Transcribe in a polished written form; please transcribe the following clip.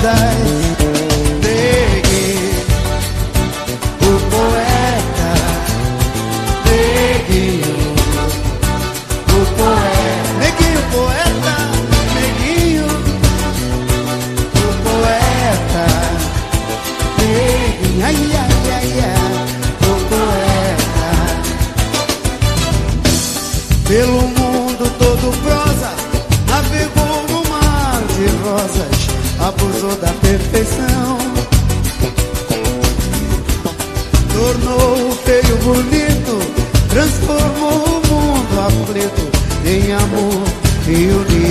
rosas. Neguinho, o poeta. Neguinho, o poeta. Neguinho, poeta. Neguinho, o poeta. Neguinho, ai, ai, ai, ai, o poeta. Pelo mundo todo prosa, navegou no mar de rosas, abusou da perfeição, tornou o feio bonito, transformou o mundo aflito em amor e união.